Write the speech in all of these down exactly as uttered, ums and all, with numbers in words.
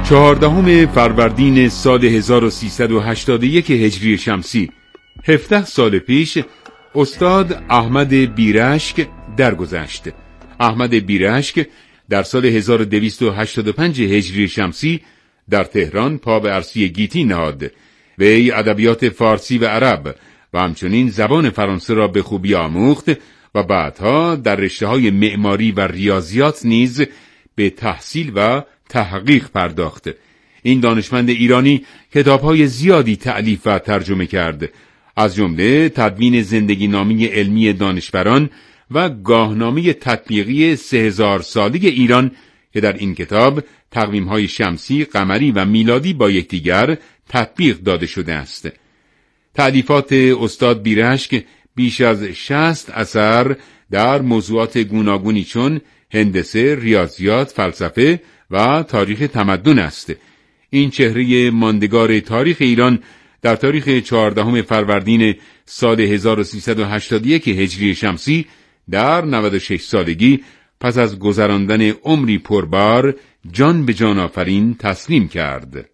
چهاردهم فروردین سال هزار و سیصد و هشتاد و یک هجری شمسی، هفده سال پیش، استاد احمد بیرشک درگذشت. احمد بیرشک در سال هزار و دویست و هشتاد و پنج هجری شمسی در تهران پا به عرصی گیتی نهاد. وی ادبیات فارسی و عرب و همچنین زبان فرانسه را به خوبی آموخت و بعدها در رشته‌های معماری و ریاضیات نیز به تحصیل و تحقیق پرداخت. این دانشمند ایرانی کتاب‌های زیادی تألیف و ترجمه کرد، از جمله تدوین زندگی نامه علمی دانشوران و گاهنامه تطبیقی سه هزار سالی ایران که در این کتاب تقویم‌های شمسی، قمری و میلادی با یکدیگر تطبیق داده شده است. تألیفات استاد بیرشک بیش از شصت اثر در موضوعات گوناگونی چون هندسه، ریاضیات، فلسفه و تاریخ تمدن است. این چهره ماندگار تاریخ ایران در تاریخ چهاردهم فروردین سال هزار و سیصد و هشتاد و یک هجری شمسی در نود و شش سالگی پس از گذراندن عمری پربار جان به جان آفرین تسلیم کرد.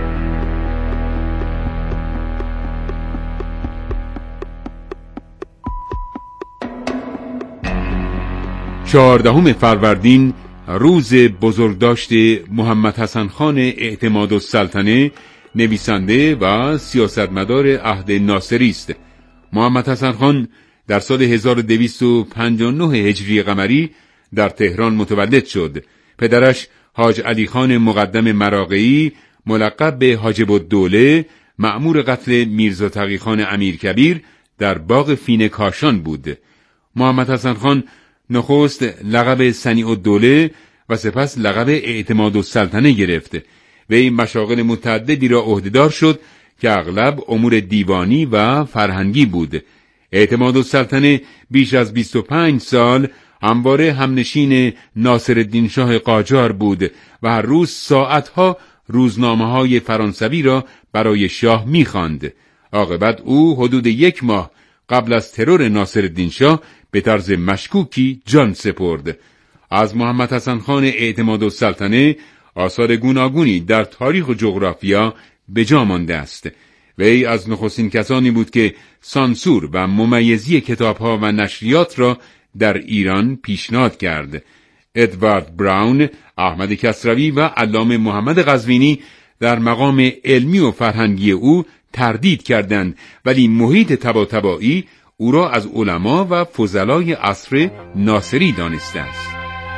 چهاردهم فروردین روز بزرگداشت محمد حسن خان اعتمادالسلطنه، نویسنده و سیاستمدار عهد ناصری است. محمد حسن خان در سال هزار و دویست و پنجاه و نه هجری قمری در تهران متولد شد. پدرش حاج علی خان مقدم مراغه‌ای ملقب به حاجب الدوله، مأمور قتل میرزا تقی خان امیرکبیر در باغ فین کاشان بود. محمد حسن خان نخست لقب صنیع الدوله و سپس لقب اعتمادالسلطنه گرفت. وی مشاغل متعددی را عهدهدار شد که اغلب امور دیوانی و فرهنگی بود. اعتمادالسلطنه بیش از بیست و پنج سال همواره همنشین ناصرالدین شاه قاجار بود و هر روز ساعتها روزنامه‌های فرانسوی را برای شاه می‌خواند. عاقبت او حدود یک ماه قبل از ترور ناصرالدین شاه به طرز مشکوکی جان سپرد. از محمد حسن خان اعتمادالسلطنه آثار گوناگونی در تاریخ و جغرافیا به جا مانده است. وی از نخستین کسانی بود که سانسور و ممیزی کتاب‌ها و نشریات را در ایران پیشنهاد کرد. ادوارد براون، احمد کسروی و علامه محمد قزوینی در مقام علمی و فرهنگی او تردید کردند، ولی محیط طباطبایی او را از علما و فضلای عصر ناصری دانسته است.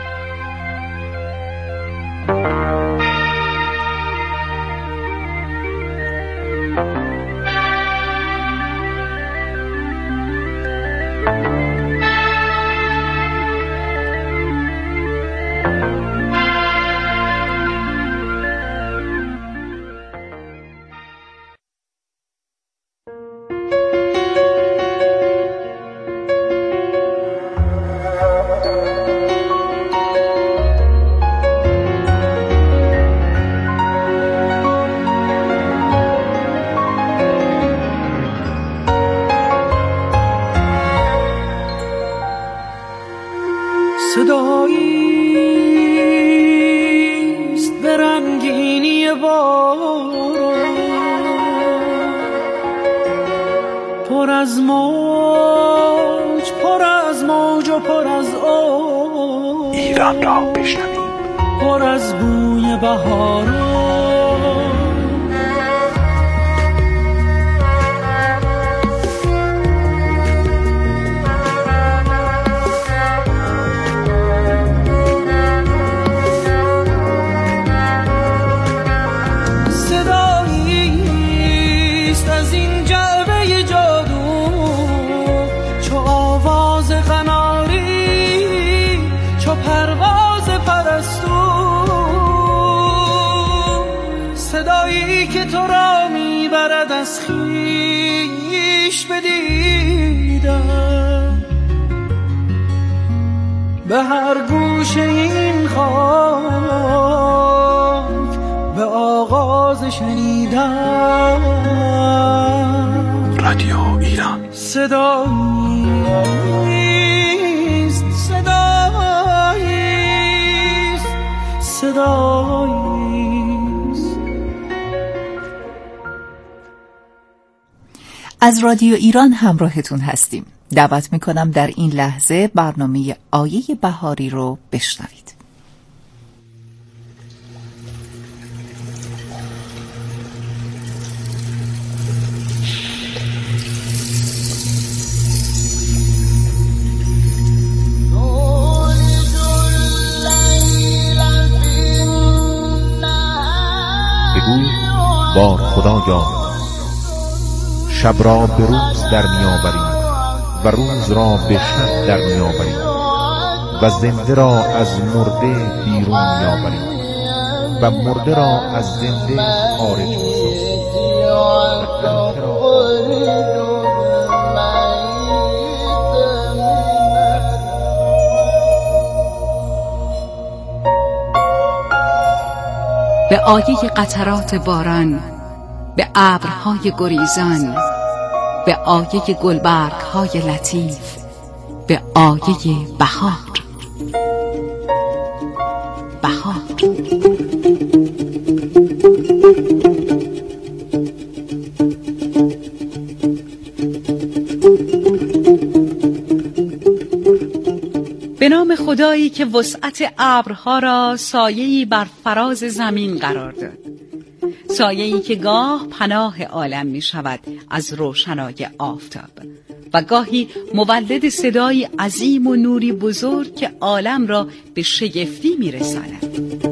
صداییست به رنگینی باران، پر از موج پر از موج و پر از آب، ایران را بشنویم، پر از بوی بهاران. صدایی که تو را میبرد از خویش بدیدم، به هر گوشه این خاک به آغاز شنیدم. رادیو ایران صداییست، صداییست، صداییست. از رادیو ایران همراهتون هستیم. دعوت میکنم در این لحظه برنامه آیه بهاری رو بشنوید. بگو با خدایا شب را به روز در میآوریم و روز را به شب در میآوریم و زنده را از مرده بیرون میآوریم و مرده را از زنده خارج می‌سازیم. به آیه قطرات باران، به ابرهای گریزان، به آیه گلبرگ‌های لطیف، به آیه بهار. بهار به نام خدایی که وسعت ابرها را سایه‌ای بر فراز زمین قرار داد، سایه‌ای که گاه پناه عالم می شود از روشنای آفتاب و گاهی مولد صدایی عظیم و نوری بزرگ که عالم را به شگفتی می رساند.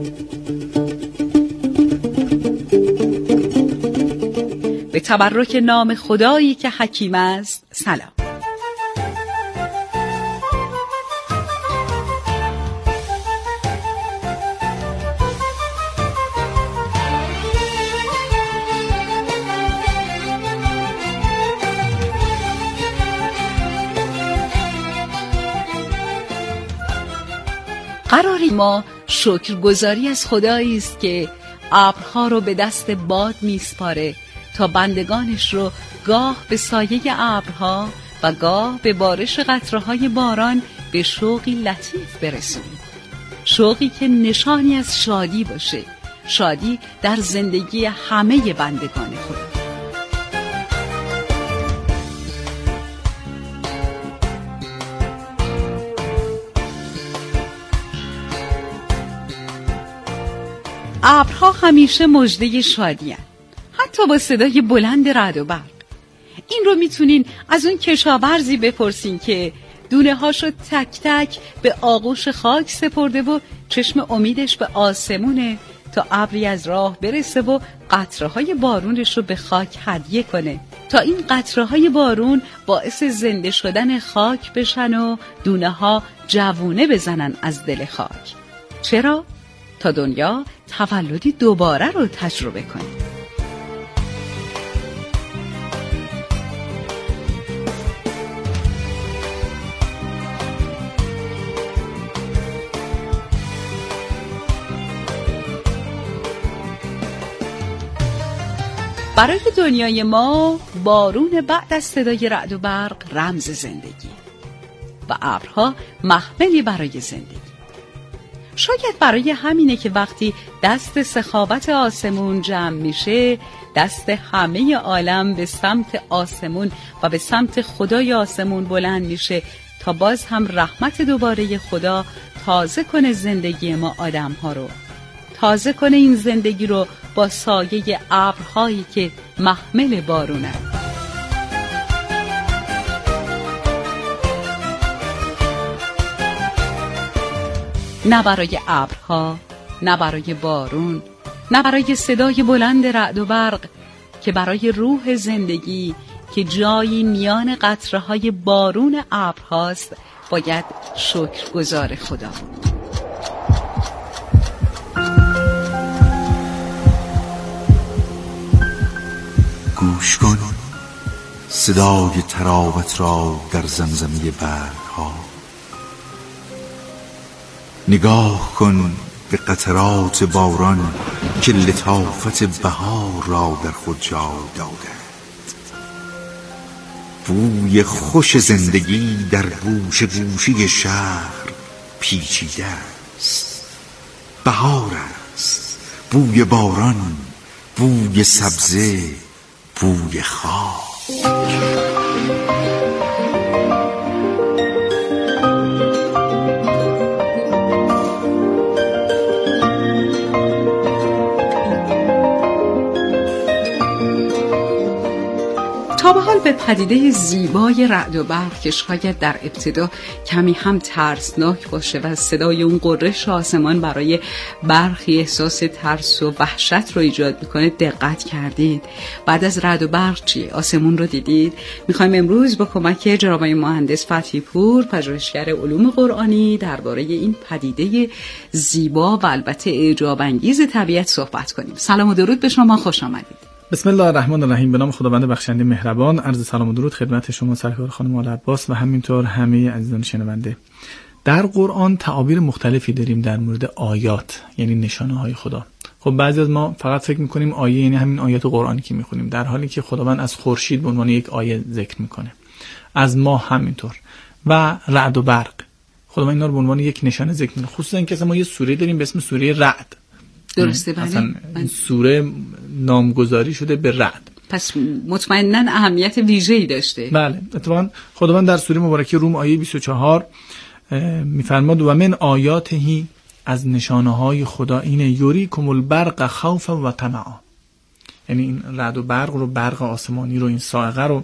به تبرک نام خدایی که حکیم است سلام. قراری ما شکرگزاری از خدایی است که ابرها رو به دست باد میسپاره تا بندگانش رو گاه به سایه ابرها و گاه به بارش قطره‌های باران به شوقی لطیف برسونه. شوقی که نشانی از شادی باشه، شادی در زندگی همه بندگان خدا. ابرها همیشه مژده شادی هستند، حتی با صدای بلند رعد و برق. این رو میتونین از اون کشاورزی بپرسین که دونه هاشو تک تک به آغوش خاک سپرده و چشم امیدش به آسمونه تا ابری از راه برسه و قطره‌های بارونش رو به خاک هدیه کنه تا این قطره‌های بارون باعث زنده شدن خاک بشن و دونه ها جوونه بزنن از دل خاک. چرا؟ تا دنیا تولدی دوباره رو تجربه کنه. برای دنیای ما بارون بعد از صدای رعد و برق رمز زندگی و ابرها محملی برای زندگی. شاید برای همینه که وقتی دست سخاوت آسمون جمع میشه، دست همه عالم به سمت آسمون و به سمت خدای آسمون بلند میشه تا باز هم رحمت دوباره خدا تازه کنه زندگی ما آدم ها رو، تازه کنه این زندگی رو با سایه ابرهایی که محمل بارونه. نه برای ابرها، نه برای بارون، نه برای صدای بلند رعد و برق، که برای روح زندگی که جایی میان قطره‌های بارون ابرهاست باید شکرگزار خدا بود. گوش کن صدای تراوت را در زمزمه برگ‌ها، نگاه کن به قطرات باران که لطافت بهار را در خود جا داده. بوی خوش زندگی در گوشه گوشه شهر پیچیده است. بهار است، بوی باران، بوی سبزه، بوی خاک. تا به حال به پدیده زیبای رعد و برق که شاید در ابتدا کمی هم ترسناک باشه و صدای اون قرش آسمان برای برخی احساس ترس و وحشت رو ایجاد میکنه دقت کردید؟ بعد از رعد و برق چی؟ آسمون رو دیدید؟ میخوایم امروز با کمک جناب مهندس فتحی پور، پژوهشگر علوم قرآنی، درباره این پدیده زیبا و البته اعجاب انگیز طبیعت صحبت کنیم. سلام و درود به شما، خوش آمدید. بسم الله الرحمن الرحیم. به نام خداوند بخشنده مهربان. عرض سلام و درود خدمت شما سرکار خانم آل عباس و همینطور همه عزیزان شنونده. در قرآن تعابیر مختلفی داریم در مورد آیات، یعنی نشانه های خدا. خب بعضی از ما فقط فکر میکنیم آیه یعنی همین آیات قرآنی که میخونیم، در حالی که خداوند از خورشید به عنوان یک آیه ذکر میکنه، از ماه همینطور، و رعد و برق خداوند اینا رو به عنوان یک نشانه ذکر میکنه. خصوصا اینکه ما یه سوره داریم به اسم سوره رعد. درسته، بله. اصلا این سوره نامگذاری شده به رعد، پس مطمئناً اهمیت ویژه‌ای داشته. بله، اتفاقاً خداوند در سوره مبارکه روم آیه بیست و چهار میفرماد و من آیاته، از نشانه های خدا اینه یوریکم البرق خوفا و طمعا، یعنی این رعد و برق رو، برق آسمانی رو، این صاعقه رو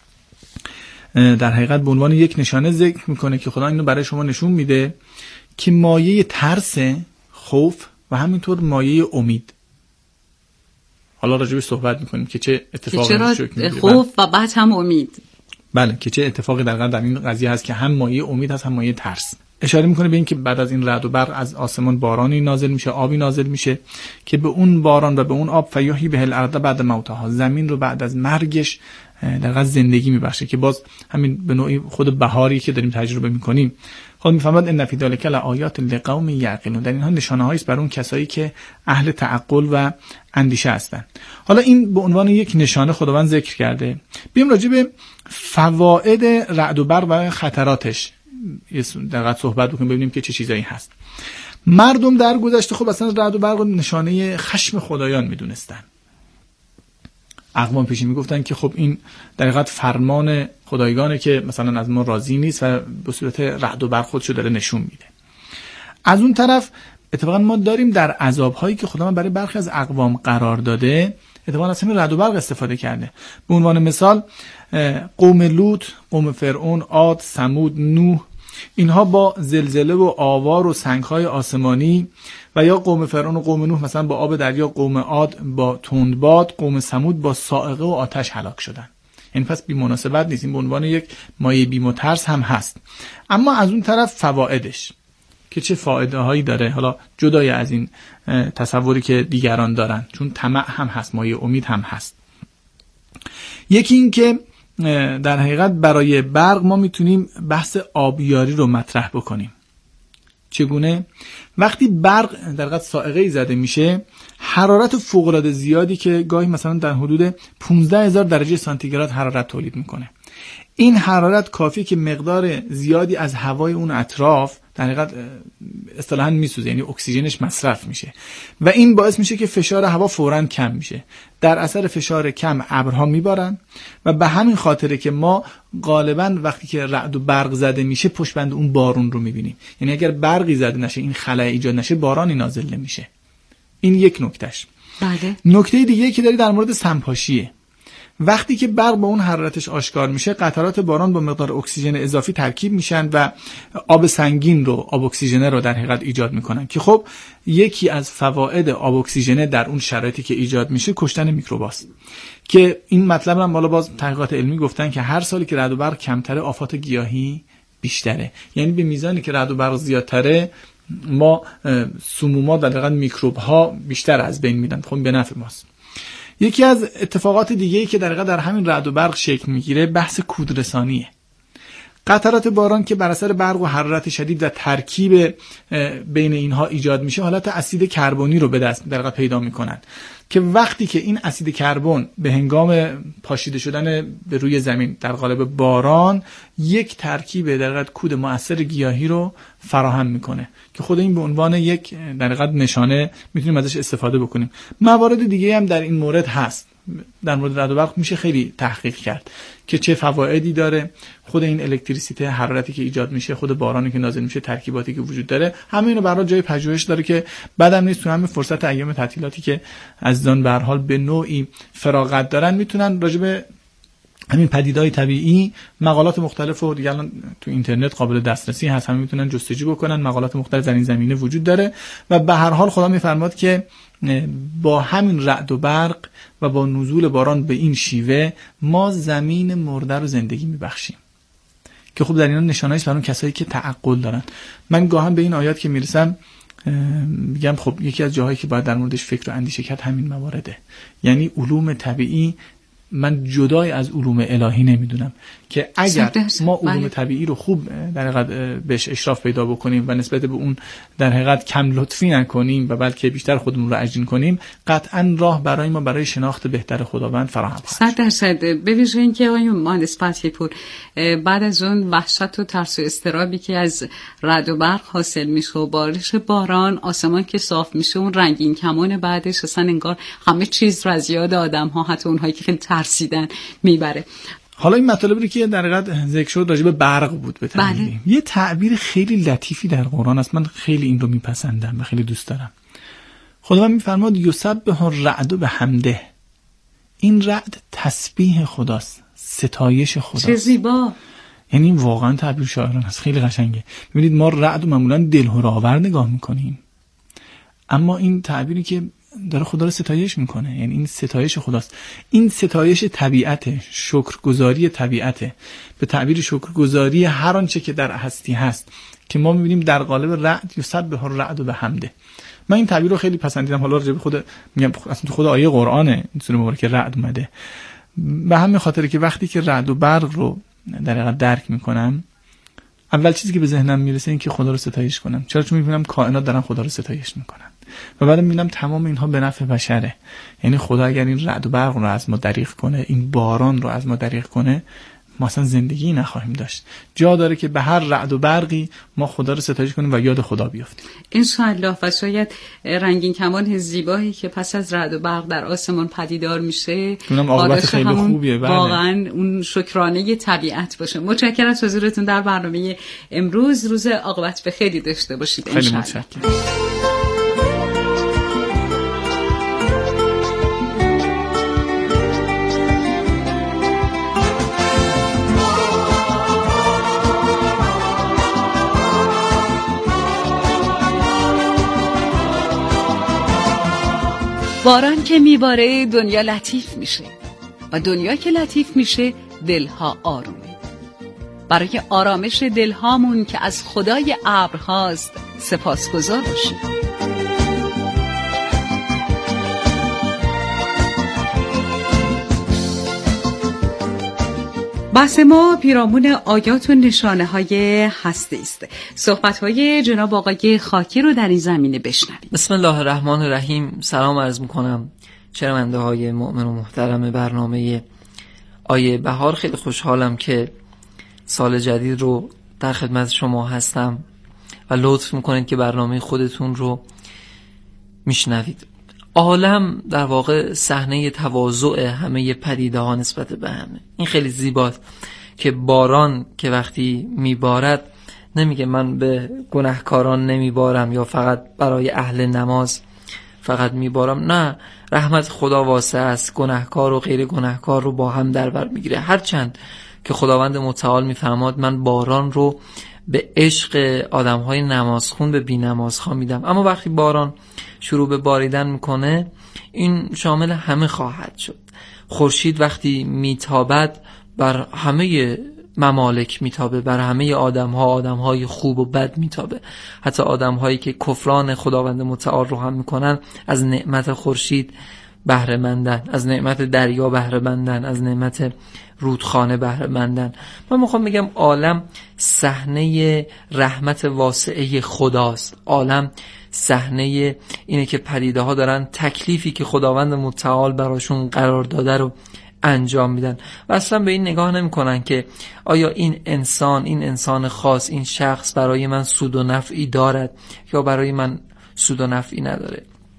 در حقیقت به عنوان یک نشانه ذکر میکنه که خدا اینو برای شما نشون میده که مایه ترس، خوف و همینطور مایه امید. حالا راجبش صحبت میکنیم که چه اتفاقی میفته، خوف و بعد هم امید. بله، که چه اتفاقی در در این قضیه هست که هم مایه امید هست هم مایه ترس. اشاره میکنه به این که بعد از این رعد و برق از آسمان بارانی نازل میشه، آبی نازل میشه که به اون باران و به اون آب فیاهی به الارض بعد موتها، زمین رو بعد از مرگش در واقع زندگی میبخشه، که باز همین به نوعی خود بهاری که داریم تجربه میکنیم. خود میفهمد ان فی ذلک لآیات لقوم یعقلون، در اینها نشانه‌هایی است برای اون کسایی که اهل تعقل و اندیشه هستند. حالا این به عنوان یک نشانه خداوند ذکر کرده. بیایم راجع به فواید رعد و برق و خطراتش در واقع صحبت بکنیم، ببینیم که چه چیزایی هست. مردم در گذشته خب اصلا رعد و برق نشانه خشم خدایان میدونستن. اقوام پیشین میگفتن که خب این در حقیقت فرمان خدایگانه که مثلا از ما راضی نیست و به صورت رعد و برق خودشو داره نشون میده. از اون طرف اتفاقا ما داریم در عذاب‌هایی که خداوند برای برخی از اقوام قرار داده اتفاقا از همین رعد و برق استفاده کرده. به عنوان مثال قوم لوط، قوم فرعون، عاد، ثمود، نوح، اینها با زلزله و آوار و سنگ‌های آسمانی، و یا قوم فرعون و قوم نوح مثلا با آب دریا، قوم عاد با تندباد، قوم ثمود با صاعقه و آتش هلاک شدن. این پس بی مناسبت نیست، این به عنوان یک مایه بیم و ترس هم هست. اما از اون طرف فوائدش که چه فایده هایی داره، حالا جدای از این تصوری که دیگران دارن، چون طمع هم هست، مایه امید هم هست. یکی این که در حقیقت برای برق ما میتونیم بحث آبیاری رو مطرح بکنیم. چگونه؟ وقتی برق در حقیقت صاعقه‌ای زده میشه، حرارت فوق‌العاده زیادی که گاهی مثلا در حدود پانزده هزار درجه سانتیگراد حرارت تولید میکنه، این حرارت کافیه که مقدار زیادی از هوای اون اطراف در حقیقت اصطلاحاً میسوزه، یعنی اکسیژنش مصرف میشه و این باعث میشه که فشار هوا فوراً کم میشه. در اثر فشار کم ابرها میبارن و به همین خاطره که ما غالباً وقتی که رعد و برق زده میشه پشت بند اون بارون رو میبینیم. یعنی اگر برقی زده نشه، این خلأ ایجاد نشه، بارانی نازل نمیشه. این یک نکتهش. بله. نکته دیگه که داری در مورد سمپاشیه. وقتی که برق با اون حرارتش آشکار میشه، قطرات باران با مقدار اکسیژن اضافی ترکیب میشن و آب سنگین رو، آب اکسیژنه رو در حقیقت ایجاد میکنن که خب یکی از فواید آب اکسیژنه در اون شرایطی که ایجاد میشه کشتن میکروباست، که این مطلب هم بالا باز تحقیقات علمی گفتن که هر سالی که رعد و برق کمتره آفات گیاهی بیشتره. یعنی به میزانی که رعد و برق زیادتره ما سمومات و در حقیقت میکروب ها بیشتر از بین میرن، خب به نفع ماست. یکی از اتفاقات دیگه‌ای که در در همین رعد و برق شکل میگیره بحث کودرسانیه. قطرات باران که بر اثر برق و حرارت شدید و ترکیب بین اینها ایجاد میشه، حالت اسید کربنی رو به دست در واقع پیدا میکنن که وقتی که این اسید کربن به هنگام پاشیده شدن به روی زمین در قالب باران یک ترکیب در واقع کود مؤثر گیاهی رو فراهم میکنه که خود این به عنوان یک در واقع نشانه میتونیم ازش استفاده بکنیم. موارد دیگه هم در این مورد هست، در مورد رعد و برق میشه خیلی تحقیق کرد که چه فوایدی داره، خود این الکتریسیته، حرارتی که ایجاد میشه، خود بارانی که نازل میشه، ترکیباتی که وجود داره، همه اینو برای جای پژوهش داره که بعدم نیست تو همین فرصت ایام تعطیلاتی که عزیزان به هر حال به نوعی فراغت دارن میتونن راجع به همین پدیدهای طبیعی مقالات مختلف و دیگه الان تو اینترنت قابل دسترسی هست، همه میتونن جستجو بکنن، مقالات مختلف در این زمینه وجود داره و به هر حال خدا میفرماد که با همین رعد و برق و با نزول باران به این شیوه ما زمین مرده رو زندگی میبخشیم که خب در اینا نشانه‌ای برای کسایی که تعقل دارن. من گاهن به این آیات که میرسم میگم خب یکی از جاهایی که باید در موردش فکر و اندیشه کرد همین موارده، یعنی علوم طبیعی من جدای از علوم الهی نمیدونم که اگر ما علوم طبیعی رو خوب در حقیقت بهش اشراف پیدا بکنیم و نسبت به اون در حقیقت کم لطفی نکنیم و بلکه بیشتر خودمون رو اجین کنیم، قطعا راه برای ما برای شناخت بهتر خداوند فراهم خواهد. صد درصد. ببینید اینکه آقای مهندس فتحی پور بعد از اون وحشت و ترس و اضطرابی که از رعد و برق حاصل میشه و بارش باران، آسمان که صاف میشه، اون رنگین کمان بعدش اصلا انگار همه چیز رو از یاد آدم‌ها، حتی اونهایی که خیلی ترسیدن، میبره. حالا این مطالبی که در حقیقت ذکر شد راجع به برق بود به تعبیر. بله. یه تعبیر خیلی لطیفی در قرآن است، من خیلی این رو میپسندم و خیلی دوست دارم. خداوند میفرماد یسبح الرعد بحمده. این رعد تسبیح خداست، ستایش خداست. چه زیبا. یعنی واقعا تعبیر شاعرانه است، خیلی قشنگه. ببینید ما رعد رو معمولا دلهره‌آور نگاه میکنیم، اما این تعبیری که داره خدا رو ستایش میکنه، یعنی این ستایش خداست. این ستایش طبیعته، شکرگزاری طبیعته، به تعبیر شکرگزاری هر آنچه که در هستی هست که ما میبینیم در قالب رعد یسبح الرعد بحمده. من این تعبیر رو خیلی پسندیدم. حالا راجع به خود میگم اصلا تو خود آیه قرآنه این سوره مبارکه رعد اومده، به همین خاطره که وقتی که رعد و برق رو در حقیقت درک میکنم، اول چیزی که به ذهنم میرسه این که خدا رو ستایش کنم. چرا؟ چون میبینم کائنات دارن خدا رو ستایش میکنن و بعدم میبینم تمام اینها به نفع بشره. یعنی خدا اگر این رعد و برق رو از ما دریغ کنه، این باران رو از ما دریغ کنه، ما اصلا زندگی نخواهیم داشت. جا داره که به هر رعد و برقی ما خدا رو ستایش کنیم و یاد خدا بیافتیم انشاءالله. و شاید رنگین کمان زیبایی که پس از رعد و برق در آسمان پدیدار میشه، اونم عاقبت خیلی خوبیه. بله. واقعا اون شکرانه طبیعت باشه. متشکرم از حضورتون در برنامه امروز. روز عاقبت به خیلی داشته باشید انشاءالله. خیلی متشکرم. باران که میباره دنیا لطیف میشه و دنیا که لطیف میشه دلها آرومه. برای آرامش دلهامون که از خدای ابرهاست سپاسگزار باشیم. بحث ما پیرامون آیات و نشانه های هستی است. صحبت های جناب آقای خاکی رو در این زمینه بشنویم. بسم الله الرحمن الرحیم. سلام عرض میکنم شنونده های مؤمن و محترم برنامه آیه بهار. خیلی خوشحالم که سال جدید رو در خدمت شما هستم و لطف میکنید که برنامه خودتون رو میشنوید. عالم در واقع صحنه تواضع همه پدیده ها نسبت به همه. این خیلی زیباست که باران که وقتی میبارد نمیگه من به گناهکاران نمیبارم یا فقط برای اهل نماز فقط میبارم. نه، رحمت خدا واسع است، گناهکار و غیر گناهکار رو با هم در بر میگیره. هرچند که خداوند متعال میفرماد من باران رو به عشق آدم‌های نمازخون به بی‌نمازخوان میدم، اما وقتی باران شروع به باریدن میکنه این شامل همه خواهد شد. خورشید وقتی میتابد بر همه ممالک میتابه، بر همه آدم‌ها، آدم‌های خوب و بد میتابه. حتی آدم‌هایی که کفران خداوند متعال رو هم میکنن از نعمت خورشید بهره مندن، از نعمت دریا بهره مندن، از نعمت رودخانه بهره مندن. من میخوام بگم عالم صحنه رحمت واسعه خداست. عالم صحنه اینه که پدیده ها دارن تکلیفی که خداوند متعال براشون قرار داده رو انجام میدن و اصلا به این نگاه نمی کنن که آیا این انسان، این انسان خاص، این شخص برای من سود و نفعی دارد یا برای من سود و نفعی نداره.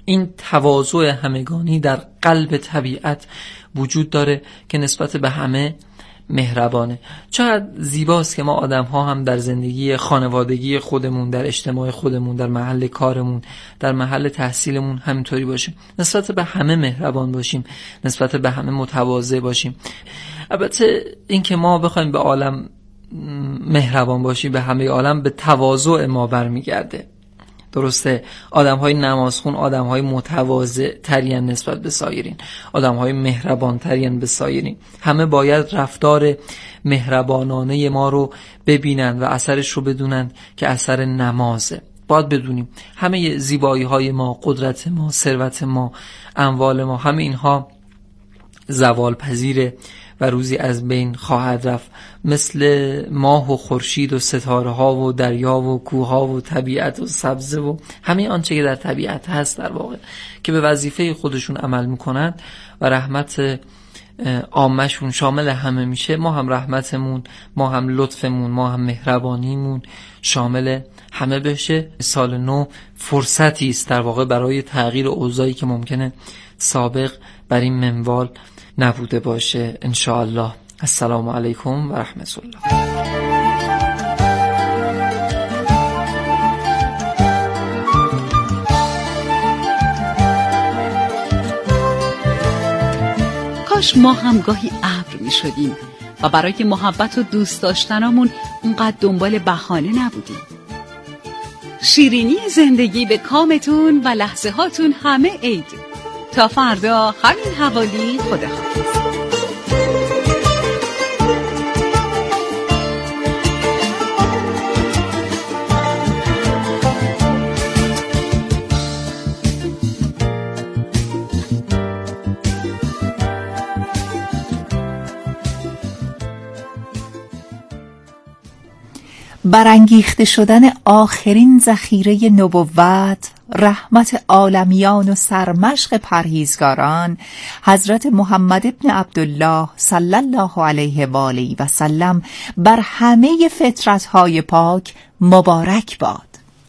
این تواضع همگانی در قلب طبیعت وجود داره که نسبت به همه مهربانه. چقدر زیباست که ما آدم ها هم در زندگی خانوادگی خودمون، در اجتماع خودمون، در محل کارمون، در محل تحصیلمون همینطوری باشیم، نسبت به همه مهربان باشیم، نسبت به همه متواضع باشیم. البته این که ما بخوایم به عالم مهربان باشیم، به همه عالم، به تواضع ما برمیگرده. درسته آدم‌های نمازخون آدم‌های متواضع ترین نسبت به سایرین، آدم‌های مهربان ترین به سایرین. همه باید رفتار مهربانانه ما رو ببینن و اثرش رو بدونن که اثر نمازه. باید بدونیم همه زیبایی‌های ما، قدرت ما، ثروت ما، اموال ما، همه اینها زوال پذیره و روزی از بین خواهد رفت. مثل ماه و خورشید و ستاره ها و دریا و کوه ها و طبیعت و سبزه و همه آنچه که در طبیعت هست در واقع که به وظیفه خودشون عمل میکنن و رحمت عامشون شامل همه میشه، ما هم رحمتمون، ما هم لطفمون، ما هم مهربانیمون شامل همه بشه. سال نو فرصتی است در واقع برای تغییر اوضاعی که ممکنه سابق بر این منوال نبوده باشه ان شاء الله. السلام علیکم و رحمت الله. کاش ما هم گاهی ابر می شدیم و برای محبت و دوست داشتنمون اونقدر دنبال بهانه نبودیم. شیرینی زندگی به کامتون و لحظه هاتون همه عید. تا فردا همین حوالی، خداحافظ. برانگیخته شدن آخرین ذخیره نبوت، رحمت عالمیان و سرمشق پرهیزگاران، حضرت محمد ابن عبدالله صلی الله علیه و آله و سلم بر همه فطرت‌های پاک مبارک باد.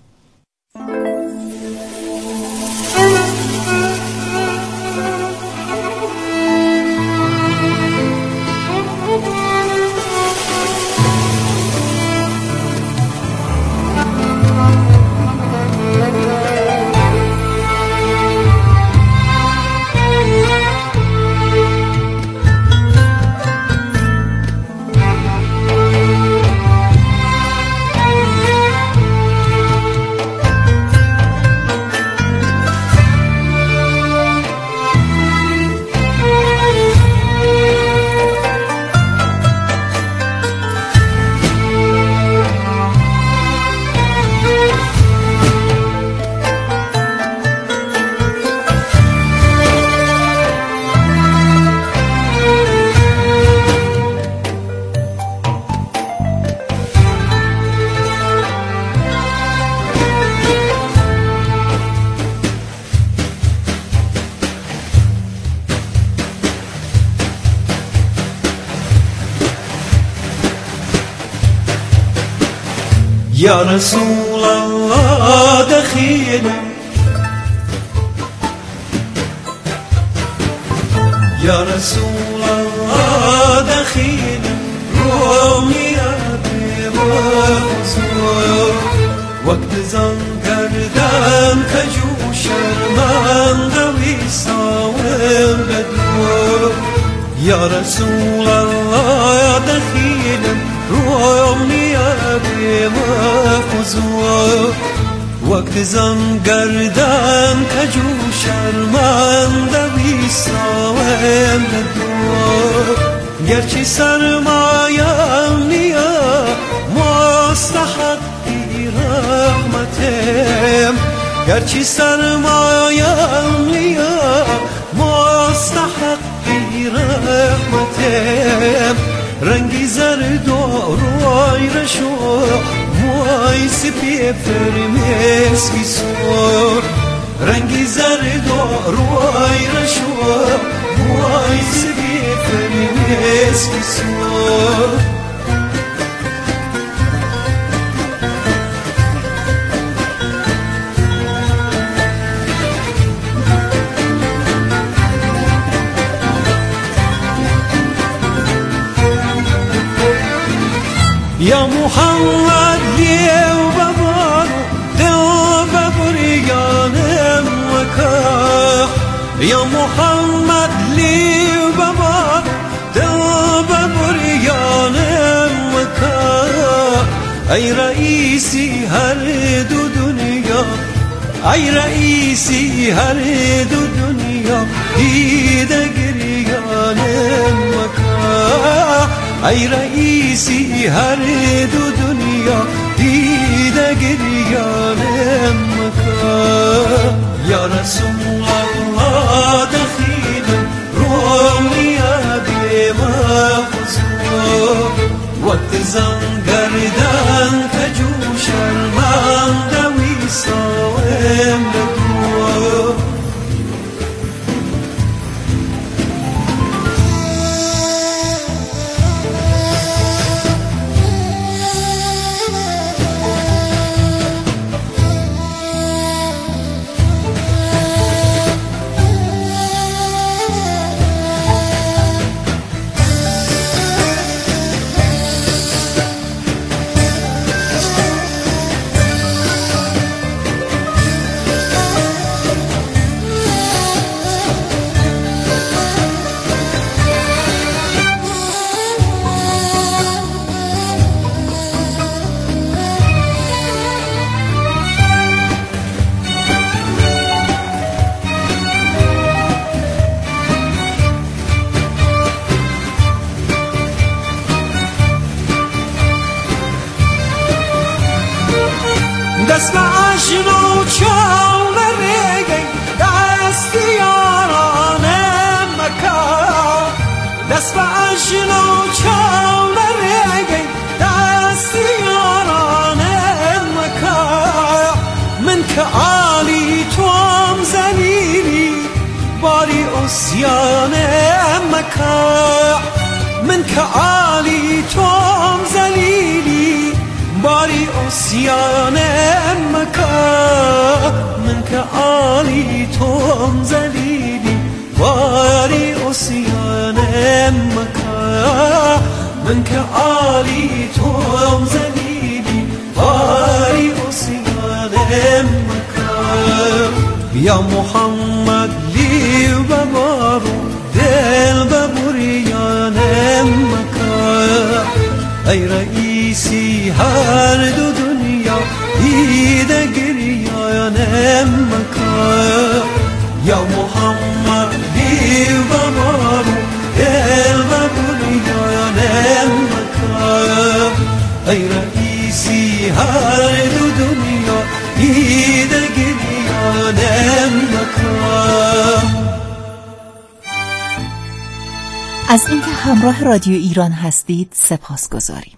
یا رسول الله دخیلم، یا رسول الله دخیلم، رومی ابی بازور وقت زن کردم کجو شرمند و ساوم بدور. یا رسول الله دخیلم، رومی ابی مفزور وقت زن گردم کجو شرمنده بی ساوم بدور. گرچه سرمایم نیا مستحقی رحمتم، گرچه سرمایم نیا مستحقی رحمتم. رنگی زرد و روی رشو موی سپی فرمسکی سور. رنگی زرد و روی رشو موی سپی فرمسکی سور. یا محمد لیو ببار دل ببریانم وکا یا محمد لیو ببار دل ببریانم وکا ای رئیسی هر دو دنیا ای رئیسی هر دو دنیا دیده گریانم وکا ای رئیسی هر دو دنیا دیده گریانم وکا یا رسول الله دخیلم رومیا بیما خزور وقت زن گردن کجو شرمان دوی ساوم بگو دست به اشنو چال رگی دست یاران مکا دست به اشنو چال رگی دست یاران مکا من که عالی توام زلیلی باری اسیان مکا من که عالی توام زلیلی باری اسیان مکا من که عالی توم زلیلی باری اسیان مکا من که عالی توم زلیلی باری اسیان مکا یا محمد لیو ببارو دل ببریان مکا ای رئیسی هر دو دنیا دیده گریان مکا یا محمد لیو ببارو دل ببریان مکا ای رئیسی هر دو دنیا دیده گریان مکا. از اینکه همراه رادیو ایران هستید سپاسگزاریم.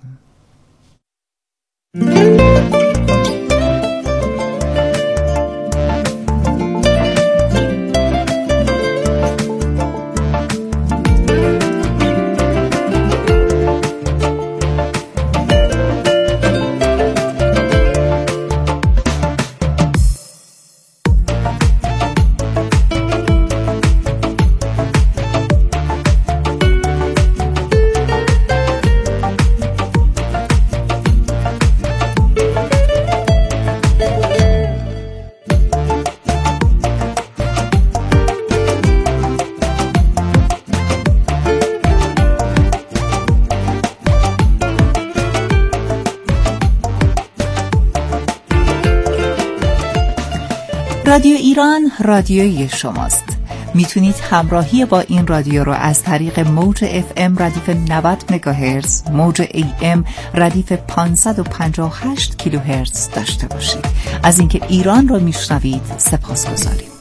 رادیو ایران رادیوی شماست. میتونید همراهی با این رادیو رو از طریق موج اف ام ردیف نود مگاهرتز، موج ای ام ردیف پانصد و پنجاه و هشت کیلوهرتز داشته باشید. از اینکه ایران رو میشنوید سپاسگزاریم.